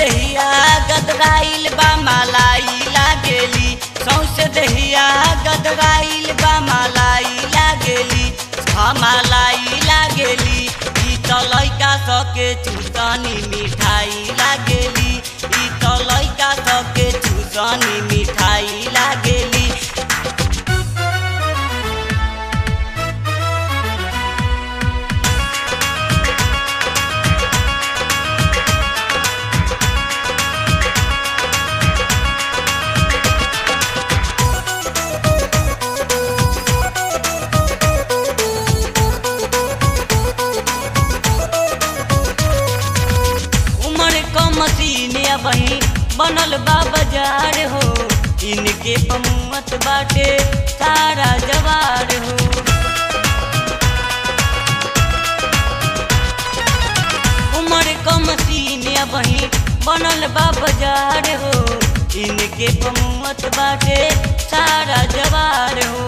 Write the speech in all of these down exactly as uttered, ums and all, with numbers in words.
दहिया गदराइल बा मलाई लागेली, सौसे दहिया गदराइल बा मलाई लागेली, मलाई लागेली। ई तो लइका सके चूसनी मिठाई लागेली, ई तो लइका सके चूसनी मिठाई लागेली। मसीने वही बनल बा बाजार हो, इनके पमुत बाटे सारा जवार हो। उमर क मसीने वही बनल बा बाजार हो, इनके पमुत बाटे सारा जवार हो।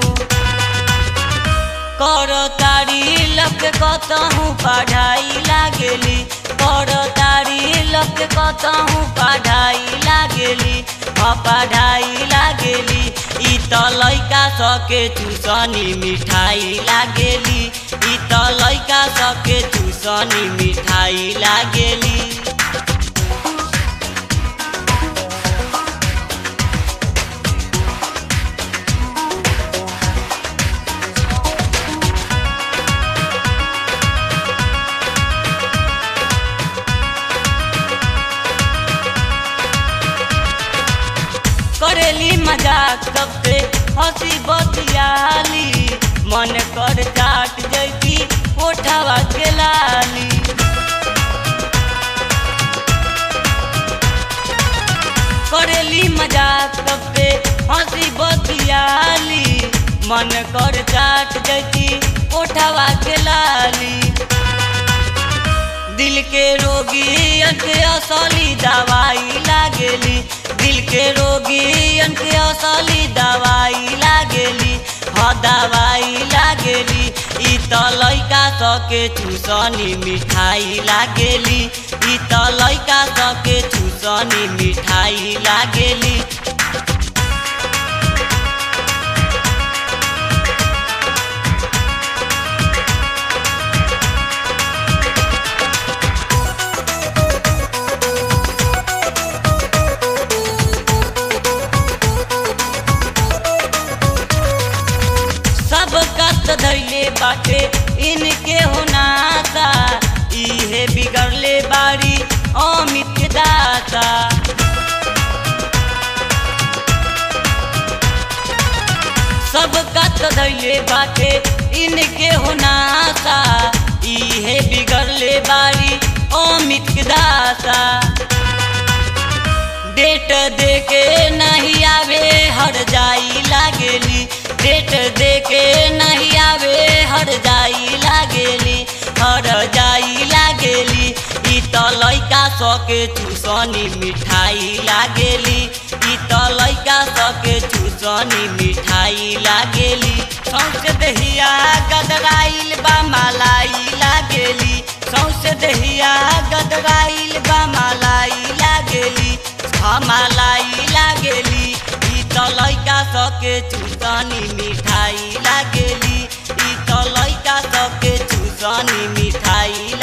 कर तारी लग कतहूँ पढ़ाई लागेली, कर तारी लग कतहूँ पढ़ाई लागेली, पढ़ाई लागेली। ई तो लइका सके चूसनी मिठाई लागेली, ई तो लइका सके चूसनी मिठाई लागेली। करेली मजाक सबसे हंसी बतियाली, मन कर चाट जैती ओठवा के लाली। करेली मजाक सबसे हंसी बतियाली, मन कर चाट जैती ओठवा के लाली। दिल के रोगी के असली दवाई लागेली, दिल के रोगी के असली दवाई लागेली, हाँ दवाई लागेली। ई तो लइका सके चूसनी मिठाई लागेली, ई तो लइका सके चूसनी मिठाई लागेली। धैले बाटे इनके होनाता, इहे बिगड़ले बारी अमित दाता। सब कत धैले बाटे इनके होनाता, इहे बिगड़ले बारी अमित दाता। डेट देके नहीं आवे हर जाई लागेली, डेट देके नहीं आवे हर जाई लागेली, हर जाई लागेली। ई तो लइका सके चूसनी मिठाई लागेली, ई तो लइका सके चूसनी मिठाई लागेली। सौसे दहिया गदराइल बा मलाई लागेली, सौसे दहिया गदराइल बा मलाई लागेली, मलाई लागेली। ई तो लइका सके चूसनी मिठाई लागेली, ई तो लइका सके चूसनी मिठाई।